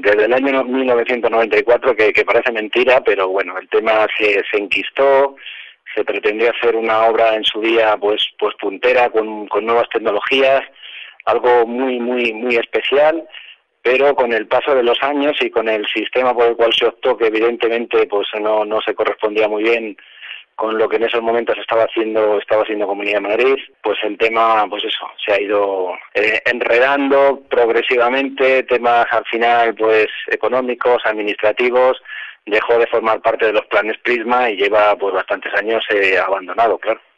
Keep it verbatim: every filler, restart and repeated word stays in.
desde el año mil novecientos noventa y cuatro, que, que parece mentira, pero bueno, el tema se, se enquistó, se pretendía hacer una obra en su día pues pues puntera, con, con nuevas tecnologías, algo muy, muy, muy especial, pero con el paso de los años y con el sistema por el cual se optó, que evidentemente pues no, no se correspondía muy bien con lo que en esos momentos estaba haciendo estaba haciendo Comunidad de Madrid, pues el tema, pues eso, se ha ido eh, enredando progresivamente, temas al final pues económicos, administrativos, dejó de formar parte de los planes Prisma y lleva pues bastantes años eh, abandonado, claro.